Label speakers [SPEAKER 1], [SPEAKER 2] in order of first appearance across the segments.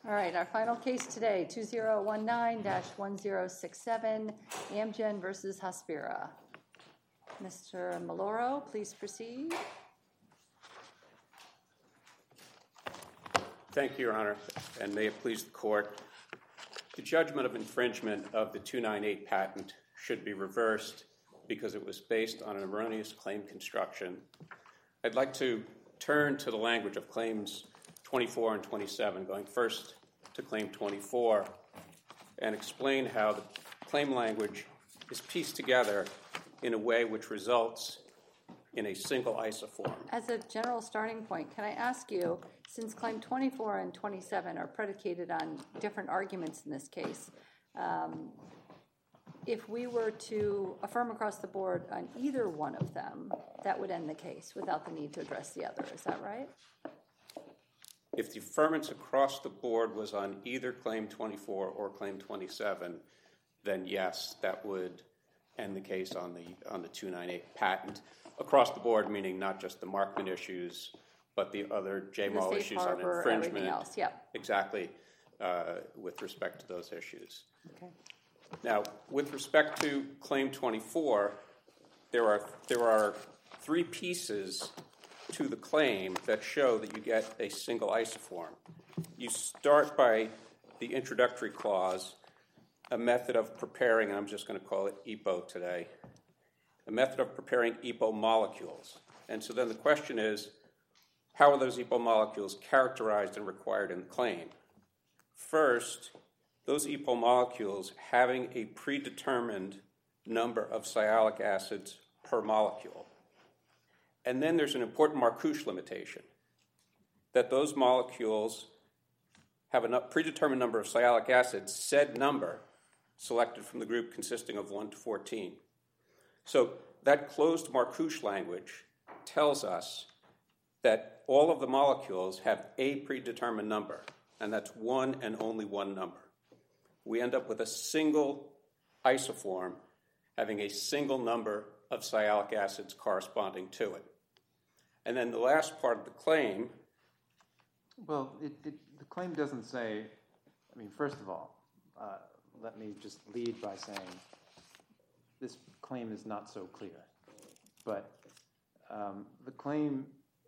[SPEAKER 1] All right, our final case today, 2019-1067, Amgen versus Hospira. Mr. Maloro, please proceed.
[SPEAKER 2] Thank you, Your Honor, and may it please the Court. The judgment of infringement of the 298 patent should be reversed because it was based on an erroneous claim construction. I'd like to turn to the language of claims 24 and 27, going first to claim 24, and explain how the claim language is pieced together in a way which results in a single isoform.
[SPEAKER 1] As a general starting point, can I ask you, since claim 24 and 27 are predicated on different arguments in this case, if we were to affirm across the board on either one of them, that would end the case without the need to address the other. Is that right?
[SPEAKER 2] If the affirmance across the board was on either claim 24 or claim 27, then yes, that would end the case on the 298 patent. Across the board, meaning not just the Markman issues, but the other JMAL issues on infringement.
[SPEAKER 1] Everything else, yep.
[SPEAKER 2] Exactly, with respect to those issues.
[SPEAKER 1] Okay.
[SPEAKER 2] Now, with respect to claim 24, there are three pieces to the claim that show that you get a single isoform. You start by the introductory clause, a method of preparing, and I'm just going to call it EPO today, a method of preparing EPO molecules. And so then the question is, how are those EPO molecules characterized and required in the claim? First, those EPO molecules having a predetermined number of sialic acids per molecule. And then there's an important Marcouche limitation, that those molecules have a predetermined number of sialic acids, said number, selected from the group consisting of 1 to 14. So that closed Marcouche language tells us that all of the molecules have a predetermined number, and that's one and only one number. We end up with a single isoform having a single number of sialic acids corresponding to it. And then the last part of the claim...
[SPEAKER 3] Well, the claim doesn't say... I mean, first of all, let me just lead by saying this claim is not so clear. But the claim,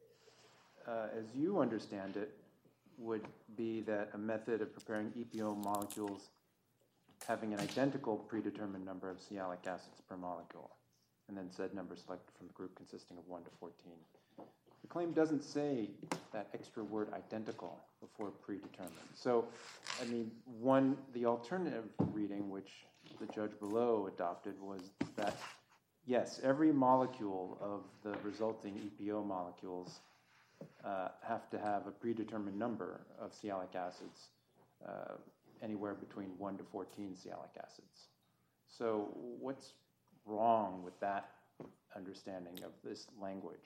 [SPEAKER 3] as you understand it, would be that a method of preparing EPO molecules having an identical predetermined number of sialic acids per molecule, and then said number selected from the group consisting of 1 to 14. The claim doesn't say that extra word identical before predetermined. So, I mean, the alternative reading, which the judge below adopted, was that, yes, every molecule of the resulting EPO molecules have to have a predetermined number of sialic acids, anywhere between 1 to 14 sialic acids. So what's wrong with that understanding of this language?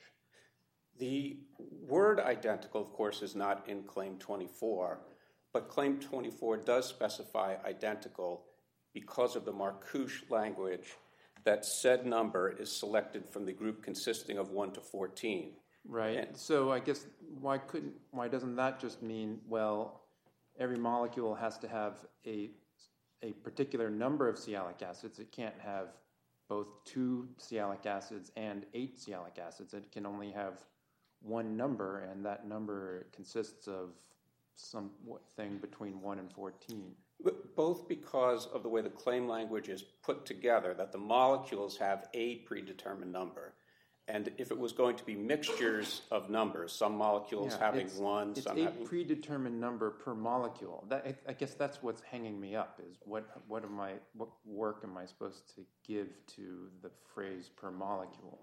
[SPEAKER 2] The word identical, of course, is not in Claim 24, but Claim 24 does specify identical because of the Marcouche language that said number is selected from the group consisting of 1 to 14.
[SPEAKER 3] Right. So I guess why doesn't that just mean, well, every molecule has to have a particular number of sialic acids? It can't have both 2 sialic acids and 8 sialic acids. It can only have one number, and that number consists of something between 1 and 14.
[SPEAKER 2] Both because of the way the claim language is put together, that the molecules have a predetermined number. And if it was going to be mixtures of numbers, some molecules having one, some having...
[SPEAKER 3] It's a predetermined number per molecule. I guess that's what's hanging me up, is what work am I supposed to give to the phrase per molecule?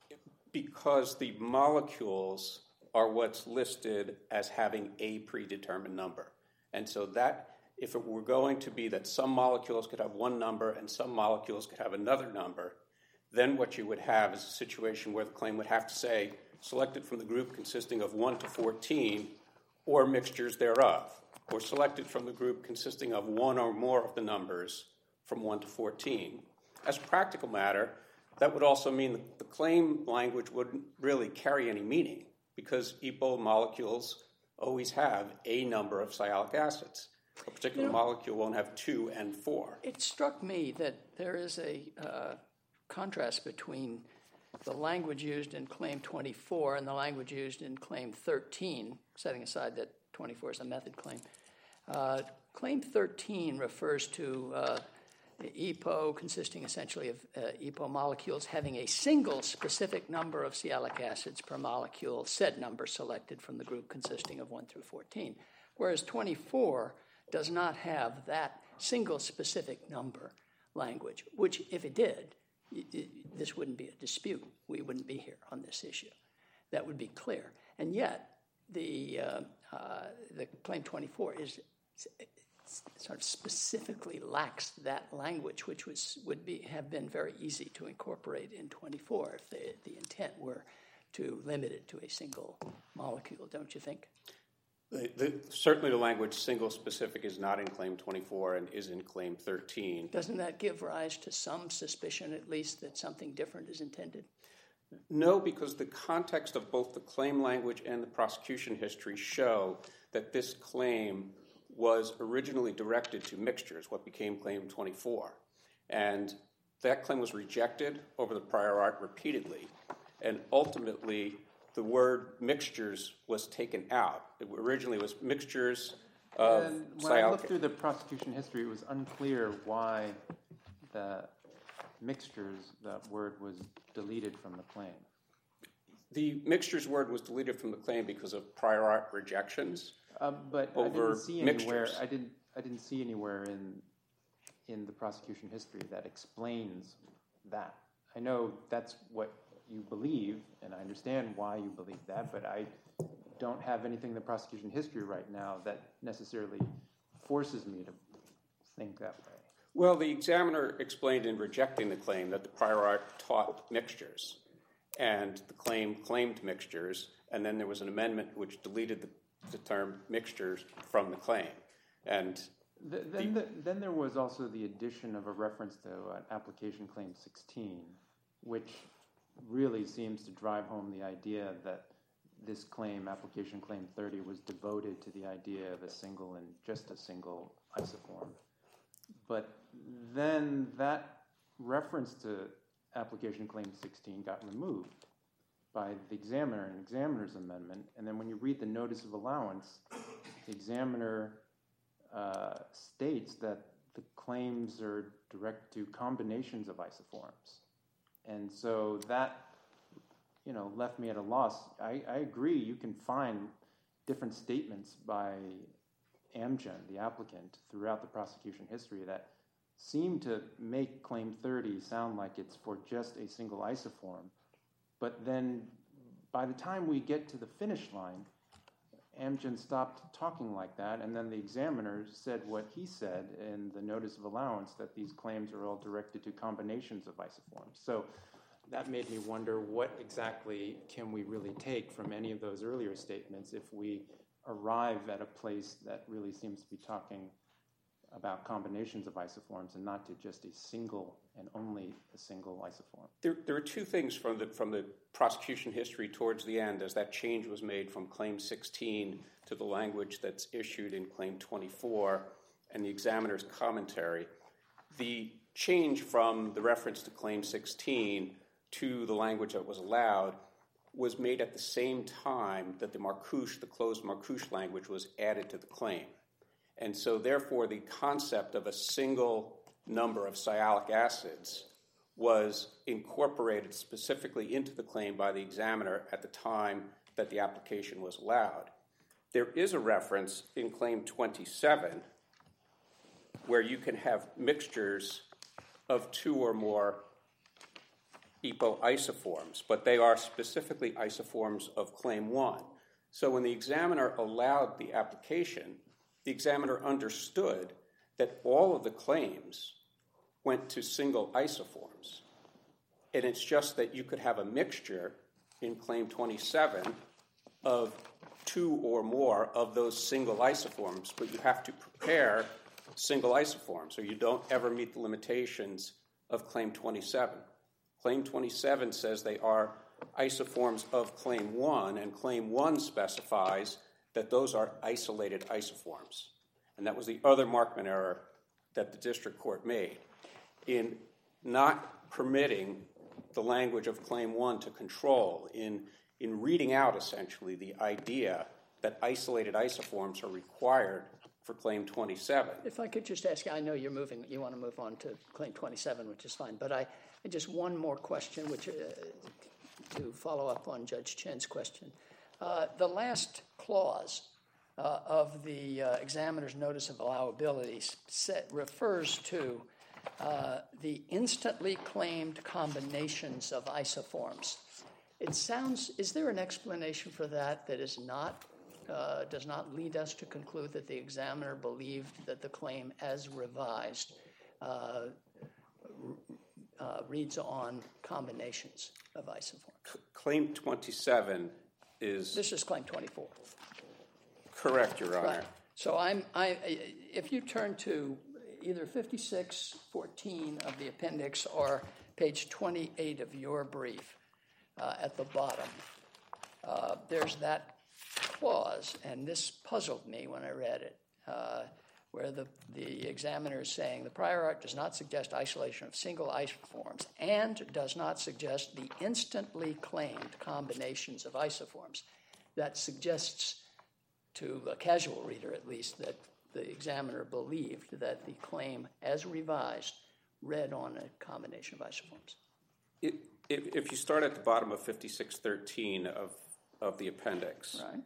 [SPEAKER 2] Because the molecules are what's listed as having a predetermined number. And so that, if it were going to be that some molecules could have one number and some molecules could have another number, then what you would have is a situation where the claim would have to say, selected from the group consisting of 1 to 14, or mixtures thereof, or selected from the group consisting of one or more of the numbers from 1 to 14. As a practical matter, that would also mean the claim language wouldn't really carry any meaning, because EPO molecules always have a number of sialic acids. A particular molecule won't have 2 and 4.
[SPEAKER 4] It struck me that there is a contrast between the language used in Claim 24 and the language used in Claim 13, setting aside that 24 is a method claim. Claim 13 refers to EPO consisting essentially of EPO molecules having a single specific number of sialic acids per molecule, said number selected from the group consisting of 1 through 14, whereas 24 does not have that single specific number language, which if it did, this wouldn't be a dispute. We wouldn't be here on this issue. That would be clear. And yet, the Claim 24 is sort of specifically lacks that language, which have been very easy to incorporate in 24 if the intent were to limit it to a single molecule, don't you think?
[SPEAKER 2] Certainly the language single specific is not in Claim 24 and is in Claim 13.
[SPEAKER 4] Doesn't that give rise to some suspicion, at least, that something different is intended?
[SPEAKER 2] No, because the context of both the claim language and the prosecution history show that this claim was originally directed to mixtures, what became Claim 24. And that claim was rejected over the prior art repeatedly. And ultimately, the word mixtures was taken out. It originally was mixtures of
[SPEAKER 3] when I looked through the prosecution history, it was unclear why the mixtures, that word, was deleted from the claim.
[SPEAKER 2] The mixtures word was deleted from the claim because of prior art rejections.
[SPEAKER 3] But
[SPEAKER 2] over
[SPEAKER 3] I didn't see anywhere.
[SPEAKER 2] mixtures.
[SPEAKER 3] I didn't see anywhere in the prosecution history that explains that. I know that's what you believe, and I understand why you believe that, but I don't have anything in the prosecution history right now that necessarily forces me to think that way.
[SPEAKER 2] Well, the examiner explained in rejecting the claim that the prior art taught mixtures, and the claim claimed mixtures, and then there was an amendment which deleted the term mixtures from the claim. And
[SPEAKER 3] then there was also the addition of a reference to application claim 16, which really seems to drive home the idea that this claim, application claim 30, was devoted to the idea of a single and just a single isoform. But then that reference to application claim 16 got removed by the examiner in examiner's amendment. And then when you read the notice of allowance, the examiner states that the claims are direct to combinations of isoforms. And so that, left me at a loss. I agree you can find different statements by Amgen, the applicant, throughout the prosecution history that seem to make Claim 30 sound like it's for just a single isoform. But then by the time we get to the finish line, Amgen stopped talking like that, and then the examiner said what he said in the notice of allowance, that these claims are all directed to combinations of isoforms. So that made me wonder, what exactly can we really take from any of those earlier statements if we arrive at a place that really seems to be talking about combinations of isoforms and not to just a single and only a single isoform?
[SPEAKER 2] There are two things from the prosecution history towards the end, as that change was made from Claim 16 to the language that's issued in Claim 24 and the examiner's commentary. The change from the reference to Claim 16 to the language that was allowed was made at the same time that the Marcouche, the closed Marcouche language, was added to the claim. And so therefore the concept of a single number of sialic acids was incorporated specifically into the claim by the examiner at the time that the application was allowed. There is a reference in Claim 27 where you can have mixtures of 2 or more EPO isoforms, but they are specifically isoforms of Claim 1. So when the examiner allowed the application, the examiner understood that all of the claims went to single isoforms. And it's just that you could have a mixture in Claim 27 of 2 or more of those single isoforms, but you have to prepare single isoforms, or you don't ever meet the limitations of Claim 27. Claim 27 says they are isoforms of Claim 1, and Claim 1 specifies that those are isolated isoforms. And that was the other Markman error that the district court made in not permitting the language of Claim 1 to control, in reading out, essentially, the idea that isolated isoforms are required for Claim 27.
[SPEAKER 4] If I could just ask, I know you want to move on to Claim 27, which is fine, but I just one more question, which to follow up on Judge Chen's question. The last clause of the examiner's notice of allowability refers to the instantly claimed combinations of isoforms. It sounds, is there an explanation for that is not, does not lead us to conclude that the examiner believed that the claim as revised reads on combinations of isoforms?
[SPEAKER 2] Claim 27 is...
[SPEAKER 4] This is Claim 24.
[SPEAKER 2] Correct, Your Honor.
[SPEAKER 4] Right. So if you turn to either 5614 of the appendix or page 28 of your brief at the bottom, there's that clause, and this puzzled me when I read it, where the examiner is saying the prior art does not suggest isolation of single isoforms and does not suggest the instantly claimed combinations of isoforms. That suggests to a casual reader, at least, that the examiner believed that the claim as revised read on a combination of isoforms.
[SPEAKER 2] If you start at the bottom of 5613 of the appendix,
[SPEAKER 4] Right.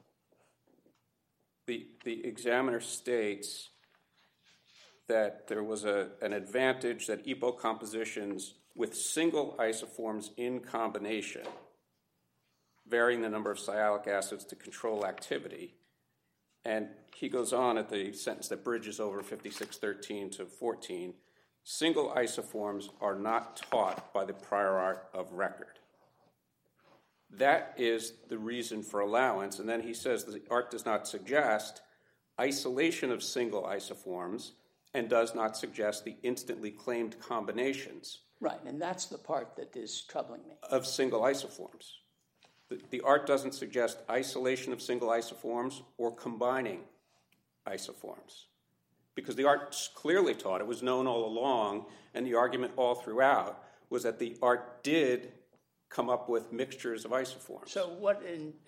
[SPEAKER 2] The examiner states that there was an advantage that EPO compositions with single isoforms in combination, varying the number of sialic acids to control activity. And he goes on at the sentence that bridges over 5613 to 14, single isoforms are not taught by the prior art of record. That is the reason for allowance. And then he says the art does not suggest isolation of single isoforms and does not suggest the instantly claimed combinations.
[SPEAKER 4] Right, and that's the part that is troubling me.
[SPEAKER 2] Of single isoforms. The art doesn't suggest isolation of single isoforms or combining isoforms. Because the art clearly taught, it was known all along, and the argument all throughout was that the art did come up with mixtures of isoforms.
[SPEAKER 4] So what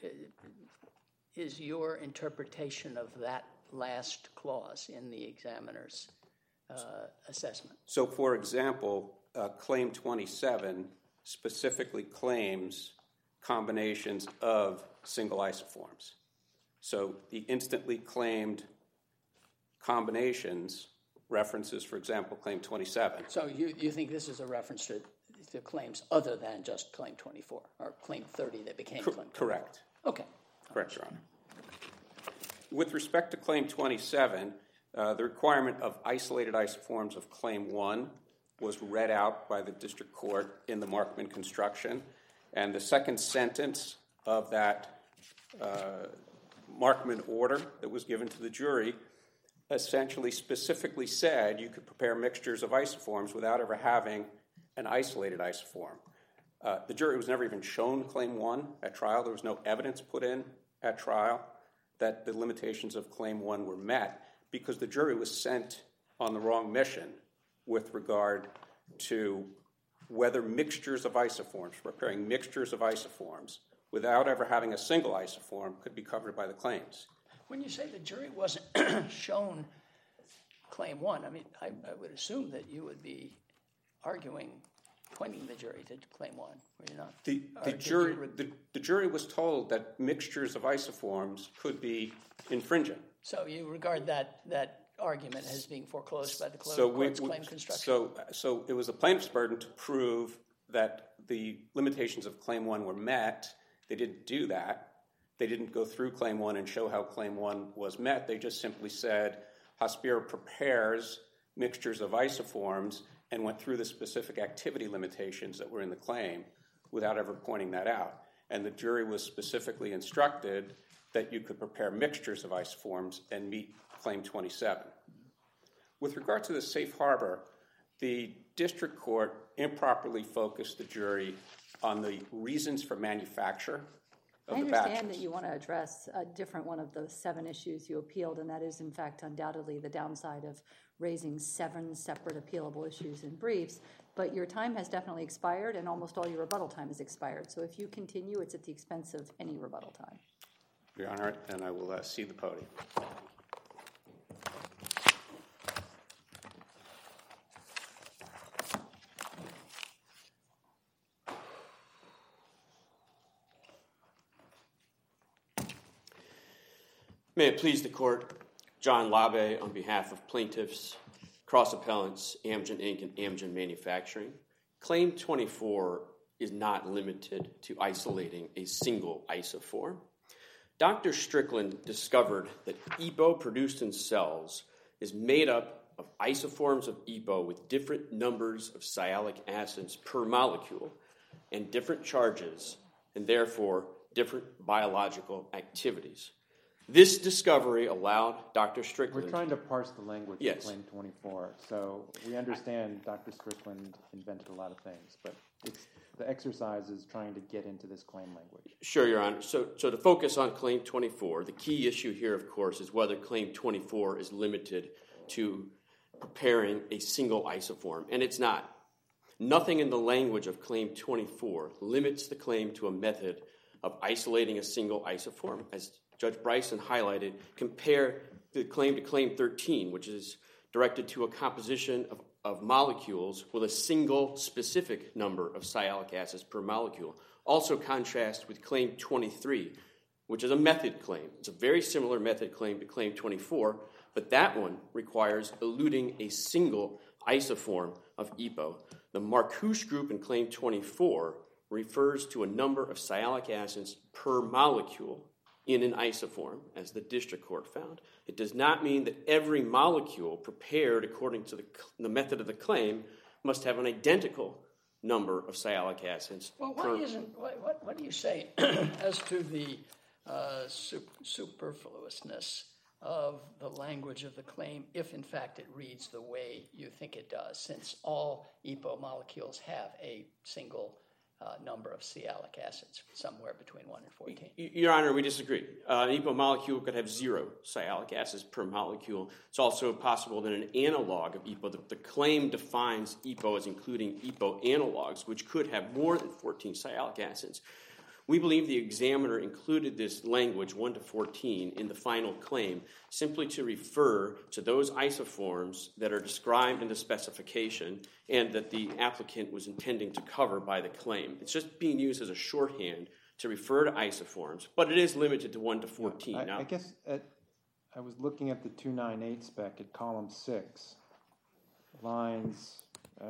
[SPEAKER 4] is your interpretation of that last clause in the examiner's assessment?
[SPEAKER 2] So, for example, Claim 27 specifically claims combinations of single isoforms. So the instantly claimed combinations references, for example, Claim 27.
[SPEAKER 4] So you think this is a reference to claims other than just Claim 24, or Claim 30 that became Claim 24?
[SPEAKER 2] Correct.
[SPEAKER 4] Okay.
[SPEAKER 2] Correct, Your Honor. With respect to Claim 27, the requirement of isolated isoforms of Claim 1 was read out by the district court in the Markman construction, and the second sentence of that Markman order that was given to the jury essentially specifically said you could prepare mixtures of isoforms without ever having an isolated isoform. The jury was never even shown Claim 1 at trial. There was no evidence put in at trial that the limitations of Claim 1 were met because the jury was sent on the wrong mission with regard to whether mixtures of isoforms, preparing mixtures of isoforms without ever having a single isoform could be covered by the claims.
[SPEAKER 4] When you say the jury wasn't shown Claim 1, I mean, I would assume that you would be arguing, pointing the jury to Claim 1, were you not?
[SPEAKER 2] The jury was told that mixtures of isoforms could be infringing.
[SPEAKER 4] So you regard that argument as being foreclosed by the court's claim construction?
[SPEAKER 2] So it was the plaintiff's burden to prove that the limitations of Claim 1 were met. They didn't do that. They didn't go through Claim 1 and show how Claim 1 was met. They just simply said Hospira prepares mixtures of isoforms and went through the specific activity limitations that were in the claim without ever pointing that out. And the jury was specifically instructed that you could prepare mixtures of isoforms and meet Claim 27. With regard to the safe harbor, the district court improperly focused the jury on the reasons for manufacture of
[SPEAKER 1] I
[SPEAKER 2] the
[SPEAKER 1] understand
[SPEAKER 2] batches.
[SPEAKER 1] that you want to address a different one of the 7 issues you appealed, and that is, in fact, undoubtedly the downside of raising 7 separate appealable issues in briefs. But your time has definitely expired, and almost all your rebuttal time has expired. So if you continue, it's at the expense of any rebuttal time.
[SPEAKER 2] Your Honor, and I will cede the podium.
[SPEAKER 5] May it please the Court, John Labe on behalf of plaintiffs, cross-appellants, Amgen Inc. and Amgen Manufacturing. Claim 24 is not limited to isolating a single isoform. Dr. Strickland discovered that EPO produced in cells is made up of isoforms of EPO with different numbers of sialic acids per molecule and different charges, and therefore different biological activities. This discovery allowed Dr. Strickland...
[SPEAKER 3] We're trying to parse the language
[SPEAKER 5] Yes.
[SPEAKER 3] of Claim 24. So we understand Dr. Strickland invented a lot of things, but the exercise is trying to get into this claim language.
[SPEAKER 5] Sure, Your Honor. So to focus on Claim 24, the key issue here, of course, is whether Claim 24 is limited to preparing a single isoform, and it's not. Nothing in the language of Claim 24 limits the claim to a method of isolating a single isoform. As Judge Bryson highlighted, compare the claim to Claim 13, which is directed to a composition of molecules with a single specific number of sialic acids per molecule. Also contrast with Claim 23, which is a method claim. It's a very similar method claim to Claim 24, but that one requires eluting a single isoform of EPO. The Marcouche group in Claim 24 refers to a number of sialic acids per molecule in an isoform, as the district court found. It does not mean that every molecule prepared according to the method of the claim must have an identical number of sialic acids.
[SPEAKER 4] Well, what do you say as to the superfluousness of the language of the claim if, in fact, it reads the way you think it does, since all EPO molecules have a single number of sialic acids, somewhere between 1 and 14.
[SPEAKER 5] Your Honor, we disagree. An EPO molecule could have 0 sialic acids per molecule. It's also possible that an analog of EPO, the claim defines EPO as including EPO analogs, which could have more than 14 sialic acids. We believe the examiner included this language, 1 to 14, in the final claim simply to refer to those isoforms that are described in the specification and that the applicant was intending to cover by the claim. It's just being used as a shorthand to refer to isoforms, but it is limited to 1 to 14.
[SPEAKER 3] I guess I was looking at the 298 spec at column 6, lines,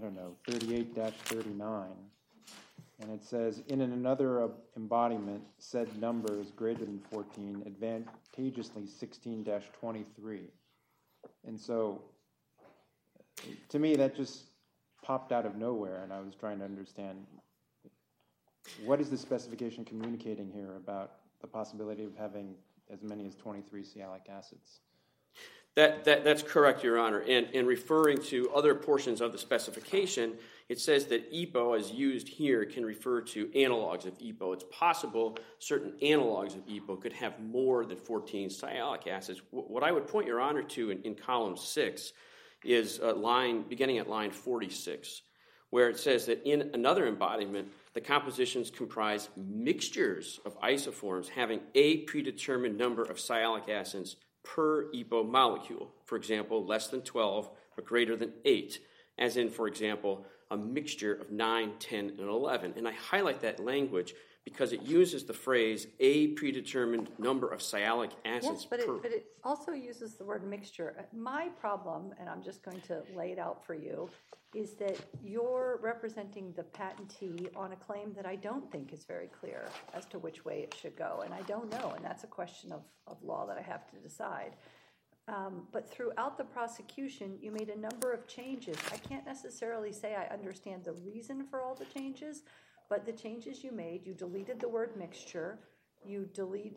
[SPEAKER 3] 38-39. And it says, in another embodiment, said number is greater than 14, advantageously 16-23. And so, to me, that just popped out of nowhere, and I was trying to understand, what is the specification communicating here about the possibility of having as many as 23 sialic acids?
[SPEAKER 5] That's correct, Your Honor. And referring to other portions of the specification, it says that EPO, as used here, can refer to analogs of EPO. It's possible certain analogs of EPO could have more than 14 sialic acids. What I would point Your Honor to in column 6 is a line beginning at line 46, where it says that in another embodiment, the compositions comprise mixtures of isoforms having a predetermined number of sialic acids per EPO molecule, for example, less than 12 but greater than 8, as in, for example, a mixture of 9, 10, and 11. And I highlight that language because it uses the phrase a predetermined number of sialic acids
[SPEAKER 1] Yes, but it also uses the word mixture. My problem, and I'm just going to lay it out for you, is that you're representing the patentee on a claim that I don't think is very clear as to which way it should go. And I don't know, and that's a question of law that I have to decide. But throughout the prosecution, you made a number of changes. I can't necessarily say I understand the reason for all the changes, but the changes you made, you deleted the word mixture, you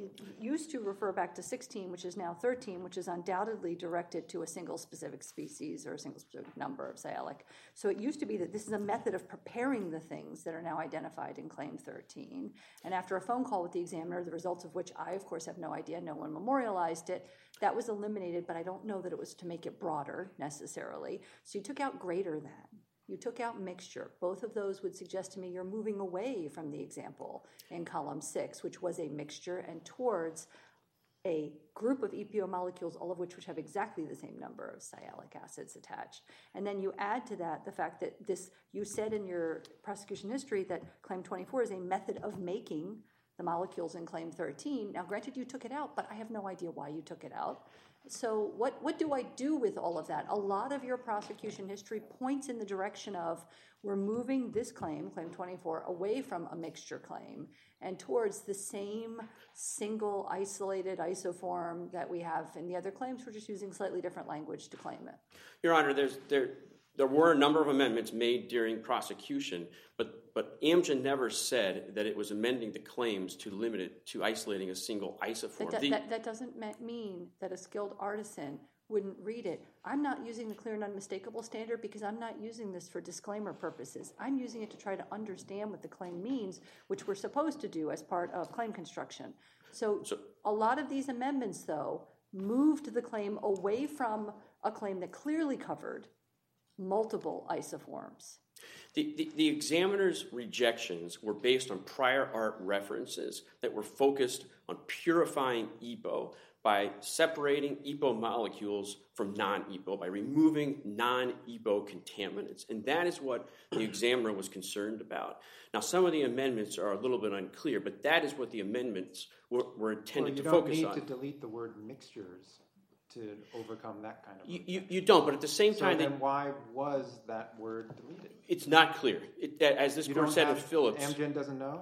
[SPEAKER 1] used to refer back to 16, which is now 13, which is undoubtedly directed to a single specific species or a single specific number of sialic. So it used to be that this is a method of preparing the things that are now identified in Claim 13. And after a phone call with the examiner, the results of which I, of course, have no idea, no one memorialized it, that was eliminated, but I don't know that it was to make it broader necessarily. So you took out greater than. You took out mixture. Both of those would suggest to me you're moving away from the example in column 6, which was a mixture, and towards a group of EPO molecules, all of which have exactly the same number of sialic acids attached. And then you add to that the fact that you said in your prosecution history that Claim 24 is a method of making the molecules in Claim 13. Now, granted, you took it out, but I have no idea why you took it out. So what do I do with all of that? A lot of your prosecution history points in the direction of we're moving this claim, Claim 24, away from a mixture claim and towards the same single isolated isoform that we have in the other claims. We're just using slightly different language to claim it.
[SPEAKER 5] Your Honor, there were a number of amendments made during prosecution, but Amgen never said that it was amending the claims to limit it to isolating a single isoform.
[SPEAKER 1] That doesn't mean that a skilled artisan wouldn't read it. I'm not using the clear and unmistakable standard because I'm not using this for disclaimer purposes. I'm using it to try to understand what the claim means, which we're supposed to do as part of claim construction. So a lot of these amendments, though, moved the claim away from a claim that clearly covered multiple isoforms.
[SPEAKER 5] The examiner's rejections were based on prior art references that were focused on purifying EPO by separating EPO molecules from non-EPO, by removing non-EPO contaminants. And that is what the examiner was concerned about. Now, some of the amendments are a little bit unclear, but that is what the amendments were intended to focus on.
[SPEAKER 3] You don't need to delete the word mixtures to overcome that kind of
[SPEAKER 5] you don't, but at the same time...
[SPEAKER 3] So then why was that word deleted?
[SPEAKER 5] It's not clear. As this court said in Phillips...
[SPEAKER 3] Amgen doesn't know?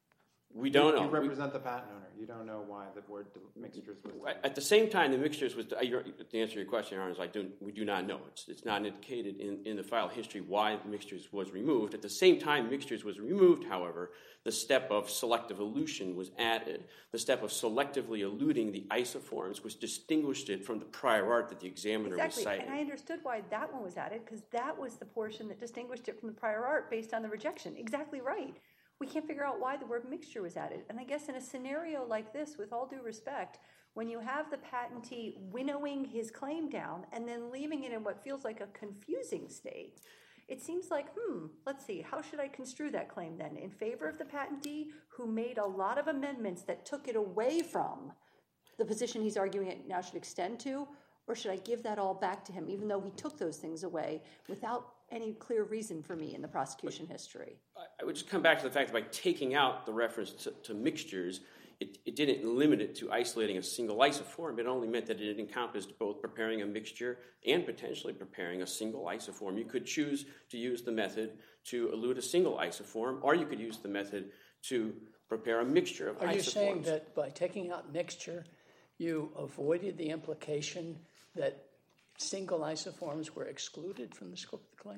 [SPEAKER 5] We don't know.
[SPEAKER 3] You represent the patent owner. You don't know why the word mixtures was deleted.
[SPEAKER 5] At the same time, the mixtures was... To answer your question, Your Honor, we do not know. It's not indicated in the file history why mixtures was removed. At the same time mixtures was removed, however, the step of selective elution was added. The step of selectively eluting the isoforms, which distinguished it from the prior art that the examiner was citing.
[SPEAKER 1] And I understood why that one was added, because that was the portion that distinguished it from the prior art based on the rejection. Exactly right. We can't figure out why the word mixture was added. And I guess in a scenario like this, with all due respect, when you have the patentee winnowing his claim down and then leaving it in what feels like a confusing state, it seems like, let's see, how should I construe that claim then? In favor of the patentee who made a lot of amendments that took it away from the position he's arguing it now should extend to, or should I give that all back to him, even though he took those things away without any clear reason for me in the prosecution history?
[SPEAKER 5] I would just come back to the fact that by taking out the reference to mixtures, it didn't limit it to isolating a single isoform. It only meant that it encompassed both preparing a mixture and potentially preparing a single isoform. You could choose to use the method to elute a single isoform, or you could use the method to prepare a mixture of isoforms.
[SPEAKER 4] Are you saying that by taking out mixture, you avoided the implication that single isoforms were excluded from the scope of the claim?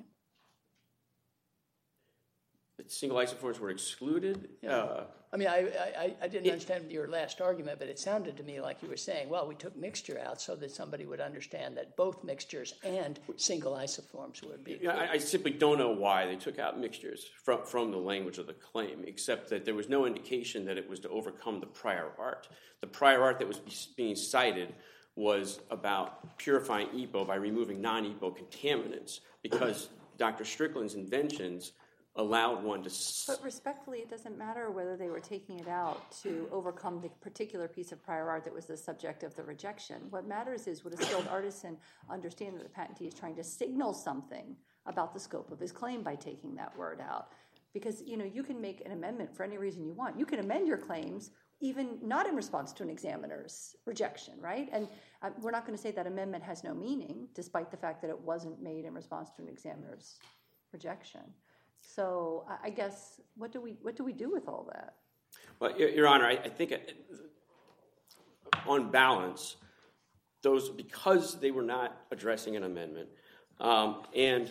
[SPEAKER 5] That single isoforms were excluded?
[SPEAKER 4] Yeah. I didn't understand your last argument, but it sounded to me like you were saying, well, we took mixture out so that somebody would understand that both mixtures and single isoforms would be included.
[SPEAKER 5] I simply don't know why they took out mixtures from the language of the claim, except that there was no indication that it was to overcome the prior art. The prior art that was being cited was about purifying EPO by removing non-EPO contaminants, because Dr. Strickland's inventions allowed one to...
[SPEAKER 1] But respectfully, it doesn't matter whether they were taking it out to overcome the particular piece of prior art that was the subject of the rejection. What matters is would a skilled artisan understand that the patentee is trying to signal something about the scope of his claim by taking that word out. Because, you can make an amendment for any reason you want. You can amend your claims even not in response to an examiner's rejection, right? And we're not going to say that amendment has no meaning, despite the fact that it wasn't made in response to an examiner's rejection. So I guess what do we do with all that?
[SPEAKER 5] Well, Your Honor, I think on balance, those, because they were not addressing an amendment, and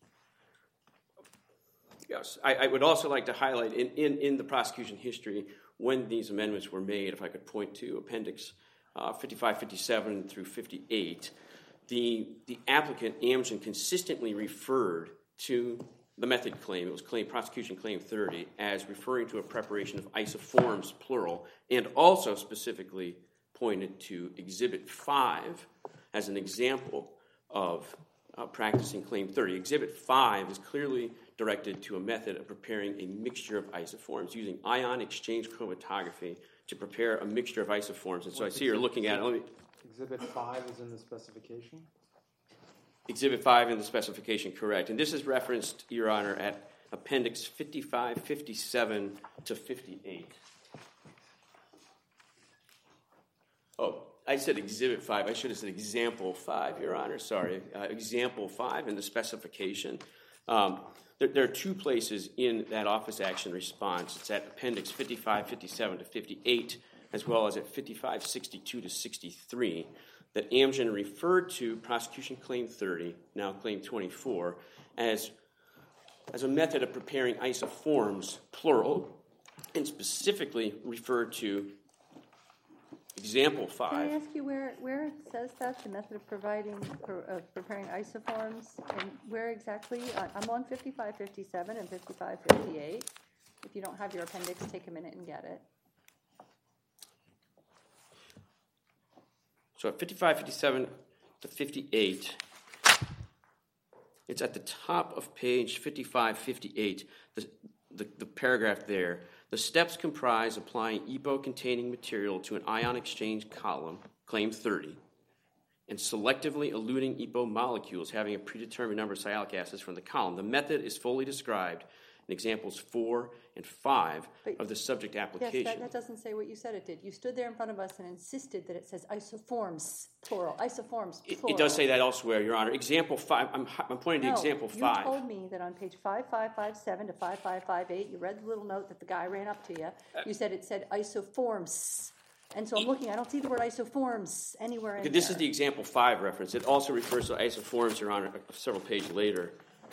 [SPEAKER 5] yes, I would also like to highlight in the prosecution history, when these amendments were made, if I could point to Appendix 55, 57 through 58, the applicant, Amgen, consistently referred to the method claim, it was prosecution claim 30, as referring to a preparation of isoforms, plural, and also specifically pointed to Exhibit 5 as an example of practicing claim 30. Exhibit 5 is clearly directed to a method of preparing a mixture of isoforms using ion exchange chromatography to prepare a mixture of isoforms. And so I see you're looking at it.
[SPEAKER 3] Exhibit 5 is in the specification?
[SPEAKER 5] Exhibit 5 in the specification, correct. And this is referenced, Your Honor, at Appendix 55, 57 to 58. Oh, I said Exhibit 5. I should have said Example 5, Your Honor. Sorry. Example 5 in the specification. There are two places in that office action response. It's at Appendix 55, 57 to 58, as well as at 55, 62 to 63, that Amgen referred to prosecution claim 30, now claim 24, as a method of preparing isoforms, plural, and specifically referred to Example 5.
[SPEAKER 1] Can I ask you where it says that, the method of preparing isoforms, and where exactly? I'm on 55, 57 and 55, 58. If you don't have your appendix, take a minute and get it.
[SPEAKER 5] So at 55, 57 to 58, it's at the top of page 55, 58, the paragraph there. The steps comprise applying EPO-containing material to an ion exchange column, claim 30, and selectively eluting EPO molecules having a predetermined number of sialic acids from the column. The method is fully described in examples 4 and 5 of the subject application.
[SPEAKER 1] Yes, that doesn't say what you said it did. You stood there in front of us and insisted that it says isoforms, plural, isoforms, plural.
[SPEAKER 5] It does say that elsewhere, Your Honor. Example 5, I'm pointing to example 5.
[SPEAKER 1] You told me that on page 5557 to 5558, you read the little note that the guy ran up to you. You said it said isoforms. And so I'm looking, I don't see the word isoforms anywhere in there.
[SPEAKER 5] This is the example 5 reference. It also refers to isoforms, Your Honor, several pages later.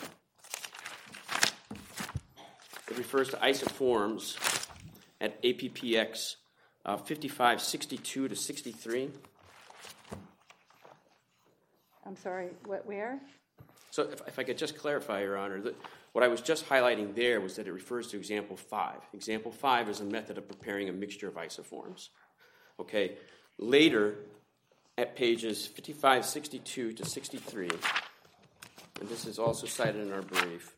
[SPEAKER 5] It refers to isoforms at APPX 5562 to 63.
[SPEAKER 1] I'm sorry, where?
[SPEAKER 5] So if I could just clarify, Your Honor, that what I was just highlighting there was that it refers to example 5. Example 5 is a method of preparing a mixture of isoforms. Okay. Later, at pages 5562 to 63, and this is also cited in our brief,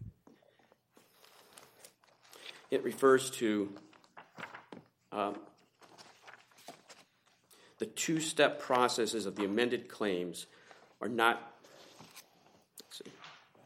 [SPEAKER 5] it refers to the two-step processes of the amended claims are not, let's see,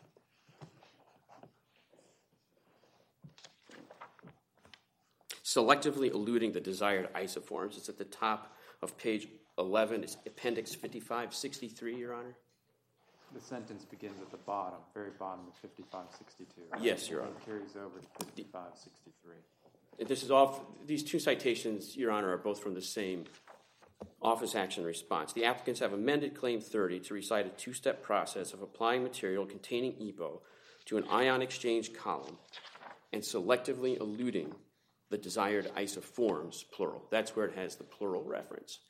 [SPEAKER 5] selectively eluting the desired isoforms. It's at the top of page 11. It's Appendix 5563, Your Honor.
[SPEAKER 3] The sentence begins at the bottom, very bottom of 5562.
[SPEAKER 5] Yes, Your Honor.
[SPEAKER 3] It carries over to 5563.
[SPEAKER 5] This is these two citations, Your Honor, are both from the same office action response. The applicants have amended Claim 30 to recite a two-step process of applying material containing EPO to an ion exchange column and selectively eluting the desired isoforms, plural. That's where it has the plural reference.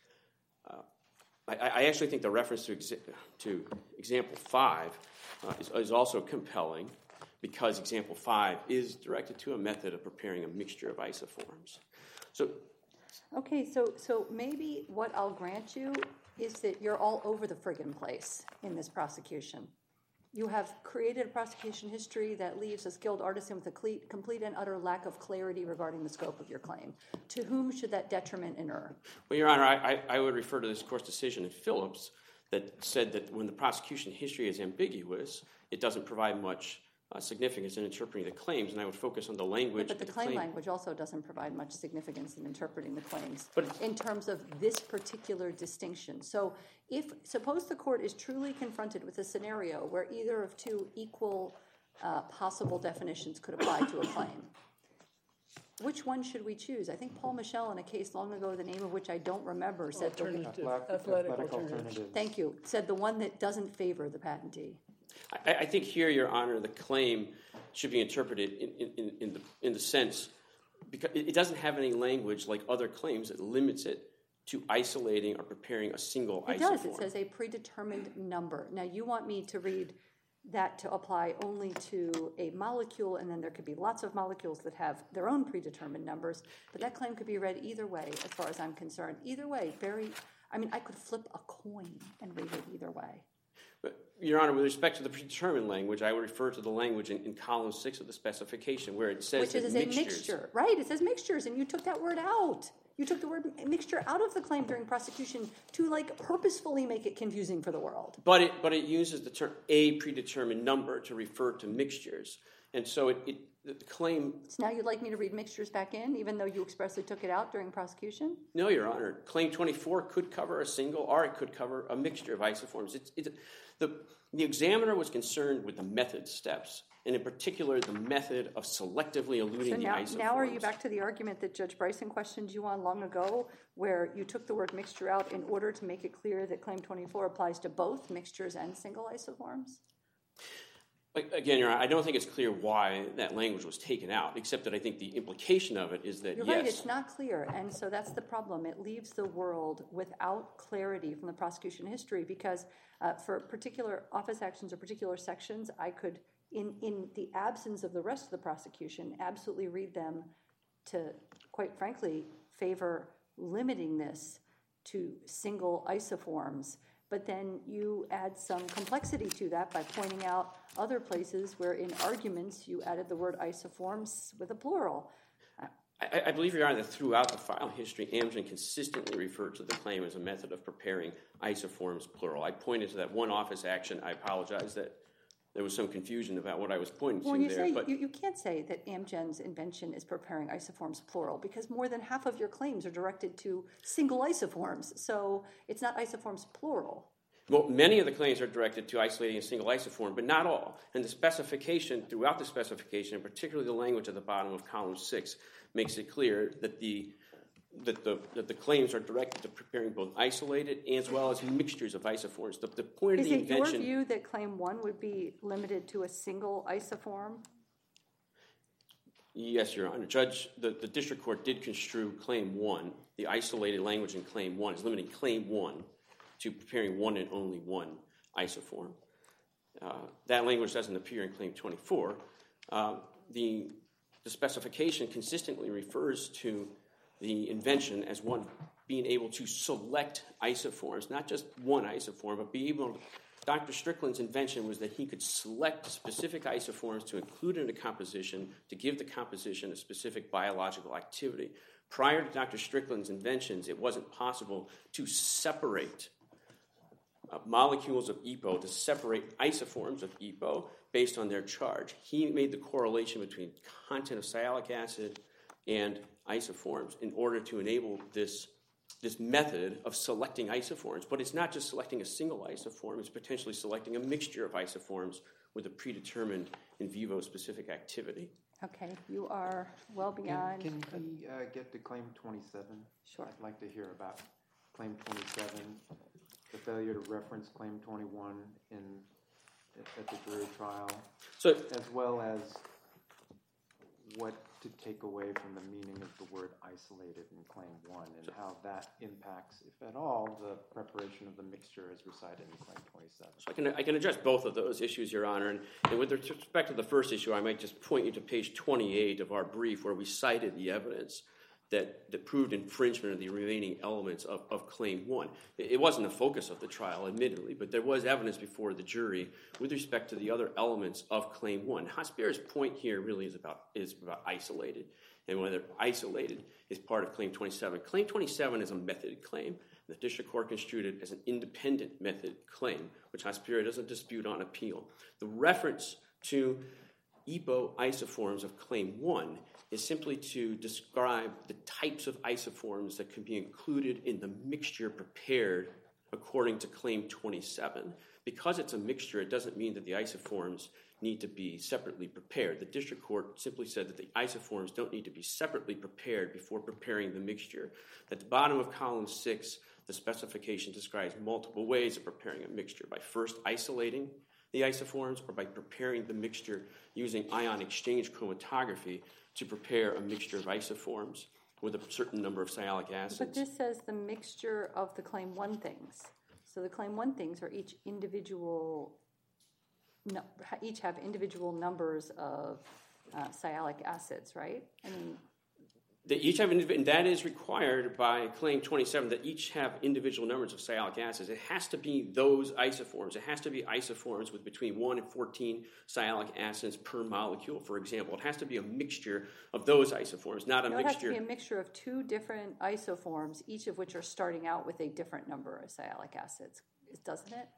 [SPEAKER 5] I actually think the reference to example 5 is also compelling because example 5 is directed to a method of preparing a mixture of isoforms.
[SPEAKER 1] Okay, so maybe what I'll grant you is that you're all over the friggin' place in this prosecution. You have created a prosecution history that leaves a skilled artisan with a complete and utter lack of clarity regarding the scope of your claim. To whom should that detriment inure?
[SPEAKER 5] Well, Your Honor, I would refer to this court's decision in Phillips that said that when the prosecution history is ambiguous, it doesn't provide much significance in interpreting the claims, and I would focus on the language.
[SPEAKER 1] But the claim language also doesn't provide much significance in interpreting the claims in terms of this particular distinction. So suppose the court is truly confronted with a scenario where either of two equal possible definitions could apply to a claim, which one should we choose? I think Paul Michel, in a case long ago, the name of which I don't remember, said
[SPEAKER 4] athletic alternatives.
[SPEAKER 1] Thank you. Said the one that doesn't favor the patentee.
[SPEAKER 5] I think here, Your Honor, the claim should be interpreted in the sense because it doesn't have any language like other claims that limits it to isolating or preparing a single isoform.
[SPEAKER 1] It does. It says a predetermined number. Now, you want me to read that to apply only to a molecule, and then there could be lots of molecules that have their own predetermined numbers, but that claim could be read either way, as far as I'm concerned. Either way, I could flip a coin and read it either way.
[SPEAKER 5] But, Your Honor, with respect to the predetermined language, I would refer to the language in column 6 of the specification where it says
[SPEAKER 1] Which is a mixture, right? It says mixtures, and you took that word out. You took the word mixture out of the claim during prosecution to purposefully make it confusing for the world.
[SPEAKER 5] But it uses the term a predetermined number to refer to mixtures. And so the claim...
[SPEAKER 1] So now you'd like me to read mixtures back in, even though you expressly took it out during prosecution?
[SPEAKER 5] No, Your Honor. Claim 24 could cover a single, or it could cover a mixture of isoforms. The examiner was concerned with the method steps, and in particular, the method of selectively eluting the isoforms.
[SPEAKER 1] Now are you back to the argument that Judge Bryson questioned you on long ago, where you took the word mixture out in order to make it clear that Claim 24 applies to both mixtures and single isoforms?
[SPEAKER 5] Again, Your Honor, I don't think it's clear why that language was taken out, except that I think the implication of it is that,
[SPEAKER 1] You're right, it's not clear, and so that's the problem. It leaves the world without clarity from the prosecution history, because for particular office actions or particular sections, I could, in the absence of the rest of the prosecution, absolutely read them to, quite frankly, favor limiting this to single isoforms. But then you add some complexity to that by pointing out other places where in arguments you added the word isoforms with a plural.
[SPEAKER 5] I believe, Your Honor, that throughout the file history, Amgen consistently referred to the claim as a method of preparing isoforms, plural. I pointed to that one office action. I apologize that there was some confusion about what I was pointing to there.
[SPEAKER 1] But you can't say that Amgen's invention is preparing isoforms, plural, because more than half of your claims are directed to single isoforms. So it's not isoforms, plural.
[SPEAKER 5] Well, many of the claims are directed to isolating a single isoform, but not all. And the specification, throughout the specification, and particularly the language at the bottom of column 6, makes it clear that the claims are directed to preparing both isolated as well as mixtures of isoforms. The point of the invention...
[SPEAKER 1] Is it your view that Claim 1 would be limited to a single isoform?
[SPEAKER 5] Yes, Your Honor. Judge, the district court did construe Claim 1, the isolated language in Claim 1, is limiting Claim 1 to preparing one and only one isoform. That language doesn't appear in Claim 24. The specification consistently refers to the invention as one being able to select isoforms, not just one isoform, but be able to... Dr. Strickland's invention was that he could select specific isoforms to include in a composition to give the composition a specific biological activity. Prior to Dr. Strickland's inventions, it wasn't possible to separate molecules of EPO, to separate isoforms of EPO based on their charge. He made the correlation between content of sialic acid and isoforms in order to enable this method of selecting isoforms. But it's not just selecting a single isoform, it's potentially selecting a mixture of isoforms with a predetermined in vivo specific activity.
[SPEAKER 1] Okay, you are well beyond...
[SPEAKER 3] Can we get to Claim 27?
[SPEAKER 1] Sure.
[SPEAKER 3] I'd like to hear about Claim 27, the failure to reference Claim 21 at the jury trial, as well as what to take away from the meaning of the word isolated in Claim 1 and how that impacts, if at all, the preparation of the mixture as recited in Claim 27.
[SPEAKER 5] So I can address both of those issues, Your Honor. And with respect to the first issue, I might just point you to page 28 of our brief where we cited the evidence that proved infringement of the remaining elements of Claim 1. It wasn't the focus of the trial, admittedly, but there was evidence before the jury with respect to the other elements of Claim 1. Hospira's point here really is about isolated, and whether isolated is part of Claim 27. Claim 27 is a method claim. The district court construed it as an independent method claim, which Hospira doesn't dispute on appeal. The reference to EPO isoforms of Claim 1 is simply to describe the types of isoforms that can be included in the mixture prepared according to Claim 27. Because it's a mixture, it doesn't mean that the isoforms need to be separately prepared. The district court simply said that the isoforms don't need to be separately prepared before preparing the mixture. At the bottom of column 6, the specification describes multiple ways of preparing a mixture, by first isolating the isoforms or by preparing the mixture using ion exchange chromatography to prepare a mixture of isoforms with a certain number of sialic acids.
[SPEAKER 1] But this says the mixture of the Claim 1 things. So the Claim 1 things are each have individual numbers of sialic acids, right? I mean,
[SPEAKER 5] They each have, and that is required by Claim 27, that each have individual numbers of sialic acids. It has to be those isoforms. It has to be isoforms with between 1 and 14 sialic acids per molecule, for example. It has to be a mixture of those isoforms, not a
[SPEAKER 1] it
[SPEAKER 5] mixture.
[SPEAKER 1] has to be a mixture of two different isoforms, each of which are starting out with a different number of sialic acids, doesn't it?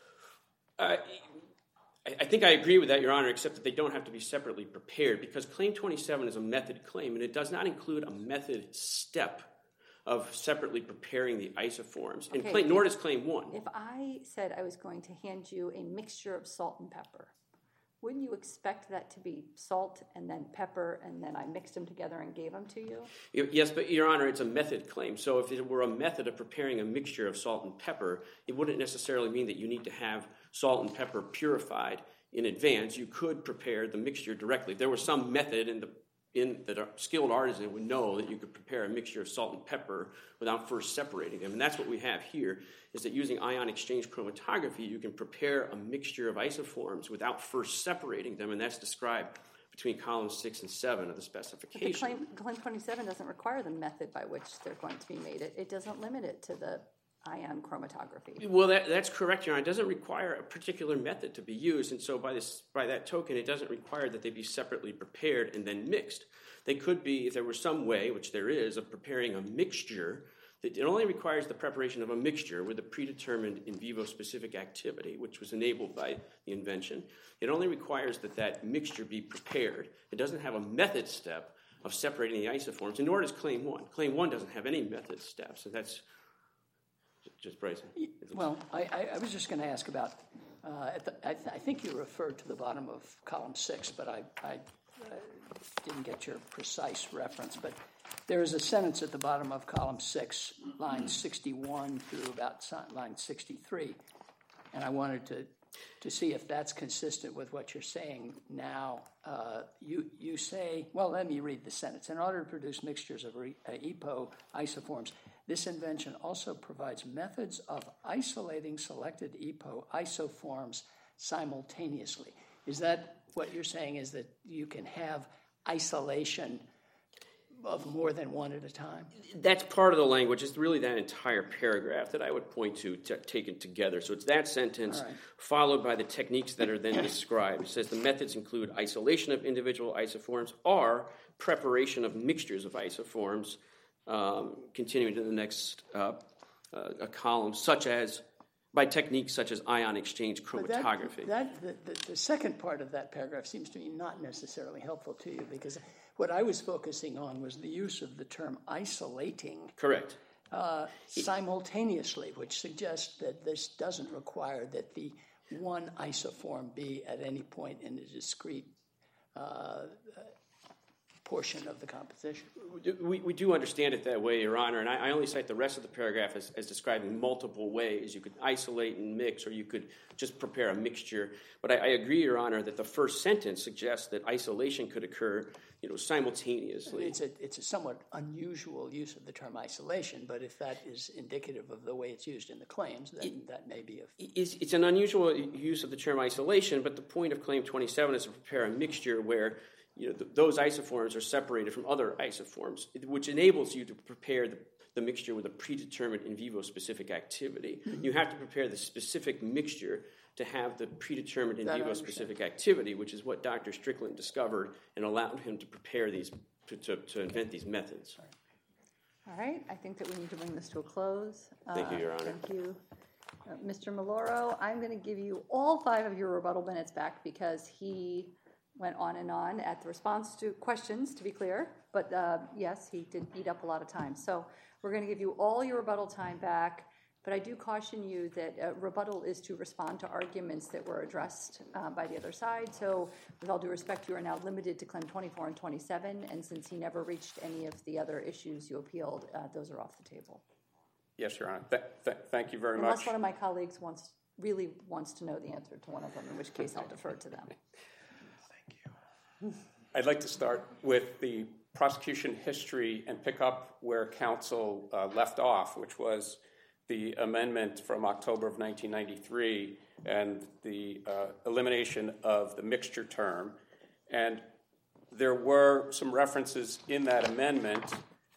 [SPEAKER 5] I think I agree with that, Your Honor, except that they don't have to be separately prepared, because Claim 27 is a method claim, and it does not include a method step of separately preparing the isoforms, nor does Claim 1.
[SPEAKER 1] If I said I was going to hand you a mixture of salt and pepper, wouldn't you expect that to be salt and then pepper, and then I mixed them together and gave them to you?
[SPEAKER 5] Yes, but Your Honor, it's a method claim. So if it were a method of preparing a mixture of salt and pepper, it wouldn't necessarily mean that you need to have salt and pepper purified in advance. You could prepare the mixture directly. If there was some method that a skilled artisan would know that you could prepare a mixture of salt and pepper without first separating them. And that's what we have here, is that using ion exchange chromatography, you can prepare a mixture of isoforms without first separating them, and that's described between columns 6 and 7 of the specification.
[SPEAKER 1] But Claim 27 doesn't require the method by which they're going to be made. It doesn't limit it to the ion chromatography.
[SPEAKER 5] Well, that's correct, Your Honor. It doesn't require a particular method to be used, and so by that token, it doesn't require that they be separately prepared and then mixed. They could be, if there were some way, which there is, of preparing a mixture. It only requires the preparation of a mixture with a predetermined in vivo specific activity, which was enabled by the invention. It only requires that that mixture be prepared. It doesn't have a method step of separating the isoforms, and nor does Claim 1. Claim 1 doesn't have any method steps, so that's just Bryson.
[SPEAKER 4] Well, I was just going to ask about, I think you referred to the bottom of column 6, but I didn't get your precise reference. But there is a sentence at the bottom of column 6, line 61 through about line 63. And I wanted to see if that's consistent with what you're saying now. You say, well, let me read the sentence. In order to produce mixtures of EPO isoforms, this invention also provides methods of isolating selected EPO isoforms simultaneously. Is that what you're saying, is that you can have isolation of more than one at a time?
[SPEAKER 5] That's part of the language. It's really that entire paragraph that I would point to taken together. So it's that sentence followed by the techniques that are then described. It says the methods include isolation of individual isoforms or preparation of mixtures of isoforms, continuing to the next column, such as by techniques such as ion exchange chromatography.
[SPEAKER 4] The second part of that paragraph seems to me not necessarily helpful to you, because what I was focusing on was the use of the term isolating.
[SPEAKER 5] Correct.
[SPEAKER 4] Simultaneously, which suggests that this doesn't require that the one isoform be at any point in a discrete portion of the composition.
[SPEAKER 5] We do understand it that way, Your Honor, and I only cite the rest of the paragraph as describing multiple ways. You could isolate and mix, or you could just prepare a mixture. But I agree, Your Honor, that the first sentence suggests that isolation could occur, simultaneously.
[SPEAKER 4] It's a somewhat unusual use of the term isolation, but if that is indicative of the way it's used in the claims, then that may be
[SPEAKER 5] It's an unusual use of the term isolation, but the point of Claim 27 is to prepare a mixture where those isoforms are separated from other isoforms, which enables you to prepare the mixture with a predetermined in vivo specific activity. Mm-hmm. You have to prepare the specific mixture to have the predetermined in vivo specific activity, which is what Dr. Strickland discovered and allowed him to prepare these, to invent these methods.
[SPEAKER 1] All right, I think that we need to bring this to a close.
[SPEAKER 5] Thank you, Your Honor.
[SPEAKER 1] Thank you. Mr. Maloro, I'm going to give you all 5 of your rebuttal minutes back because he went on and on at the response to questions, to be clear. But yes, he did eat up a lot of time. So we're going to give you all your rebuttal time back. But I do caution you that rebuttal is to respond to arguments that were addressed by the other side. So with all due respect, you are now limited to Claim 24 and 27. And since he never reached any of the other issues you appealed, those are off the table.
[SPEAKER 2] Yes, Your Honor. Thank you very much.
[SPEAKER 1] Unless one of my colleagues really wants to know the answer to one of them, in which case I'll defer to them.
[SPEAKER 3] Thank you.
[SPEAKER 2] I'd like to start with the prosecution history and pick up where counsel left off, which was the amendment from October of 1993 and the elimination of the mixture term. And there were some references in that amendment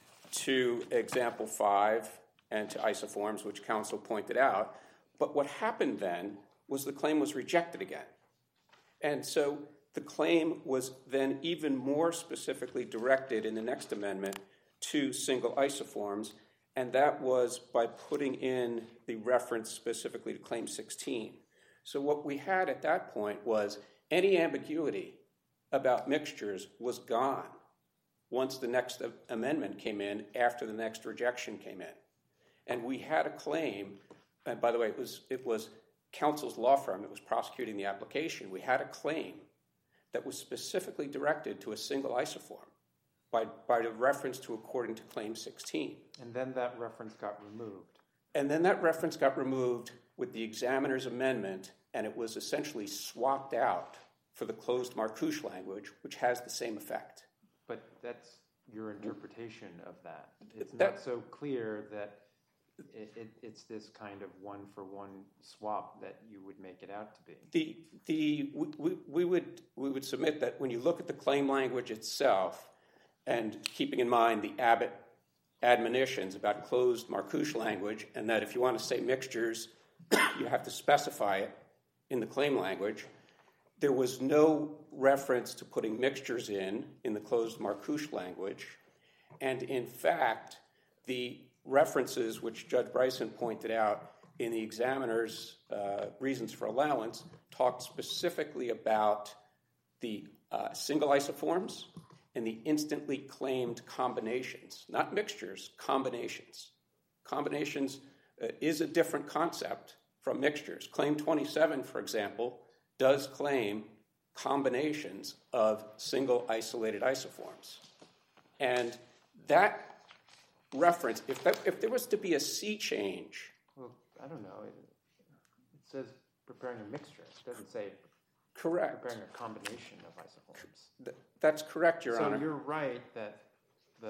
[SPEAKER 2] to example 5 and to isoforms, which counsel pointed out. But what happened then was the claim was rejected again. And so the claim was then even more specifically directed in the next amendment to single isoforms, and that was by putting in the reference specifically to Claim 16. So what we had at that point was any ambiguity about mixtures was gone once the next amendment came in after the next rejection came in. And we had a claim, and by the way, it was counsel's law firm that was prosecuting the application. We had a claim that was specifically directed to a single isoform by the reference to according to Claim 16.
[SPEAKER 3] And then that reference got removed.
[SPEAKER 2] And then that reference got removed with the examiner's amendment, and it was essentially swapped out for the closed Marcouche language, which has the same effect.
[SPEAKER 3] But that's your interpretation of that. It's not so clear that it's this kind of one-for-one swap that you would make it out to be. We would submit that when you look at the claim language itself, and keeping in mind the Abbott admonitions about closed Marcouche language, and that if you want to say mixtures, you have to specify it in the claim language, there was no reference to putting mixtures in the closed Marcouche language. And in fact, the references which Judge Bryson pointed out in the examiner's reasons for allowance talked specifically about the single isoforms and the instantly claimed combinations, not mixtures, combinations. Combinations is a different concept from mixtures. Claim 27, for example, does claim combinations of single isolated isoforms. And that reference, if there was to be a sea change. Well, I don't know. It says preparing a mixture. It doesn't say
[SPEAKER 2] correct.
[SPEAKER 3] Preparing a combination of isoforms.
[SPEAKER 2] That's correct, Your Honor.
[SPEAKER 3] So you're right that the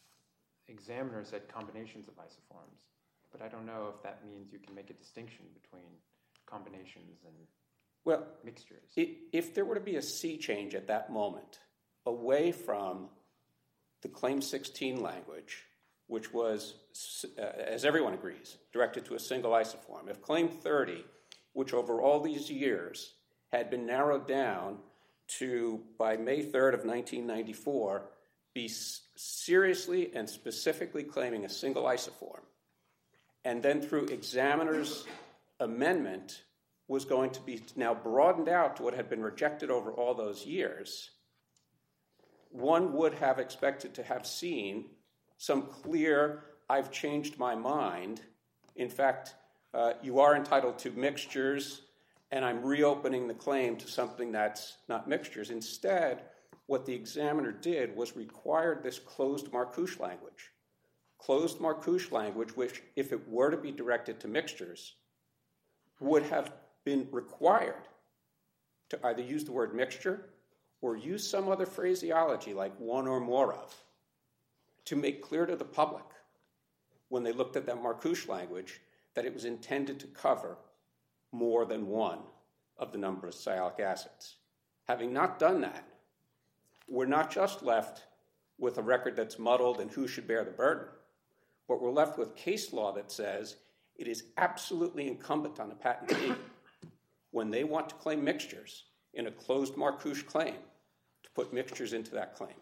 [SPEAKER 3] examiner said combinations of isoforms, but I don't know if that means you can make a distinction between combinations and mixtures.
[SPEAKER 2] If there were to be a sea change at that moment, away from the Claim 16 language, which was, as everyone agrees, directed to a single isoform. If Claim 30, which over all these years had been narrowed down to, by May 3rd of 1994, be seriously and specifically claiming a single isoform, and then through examiner's amendment was going to be now broadened out to what had been rejected over all those years, one would have expected to have seen some clear, I've changed my mind. In fact, you are entitled to mixtures, and I'm reopening the claim to something that's not mixtures. Instead, what the examiner did was required this closed Marcouche language. Closed Marcouche language, which, if it were to be directed to mixtures, would have been required to either use the word mixture or use some other phraseology like one or more of, to make clear to the public when they looked at that Marcouche language that it was intended to cover more than one of the number of sialic acids. Having not done that, we're not just left with a record that's muddled and who should bear the burden, but we're left with case law that says it is absolutely incumbent on the patentee when they want to claim mixtures in a closed Marcouche claim to put mixtures into that claim.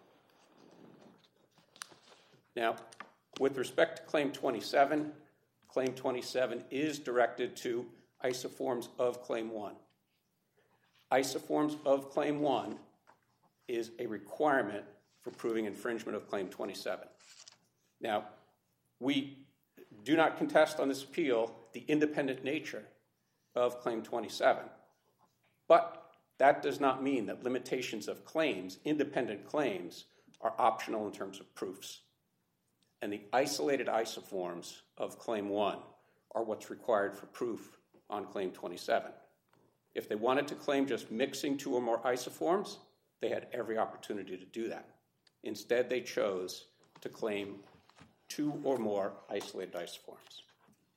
[SPEAKER 2] Now, with respect to Claim 27 is directed to isoforms of Claim 1. Isoforms of Claim 1 is a requirement for proving infringement of Claim 27. Now, we do not contest on this appeal the independent nature of Claim 27, but that does not mean that limitations of claims, independent claims, are optional in terms of proofs. And the isolated isoforms of Claim 1 are what's required for proof on Claim 27. If they wanted to claim just mixing two or more isoforms, They had every opportunity to do that. Instead, they chose to claim 2 or more isolated isoforms.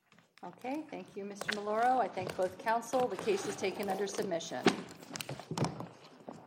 [SPEAKER 1] Okay, thank you, Mr. Maloro. I thank both counsel. The case is taken under submission.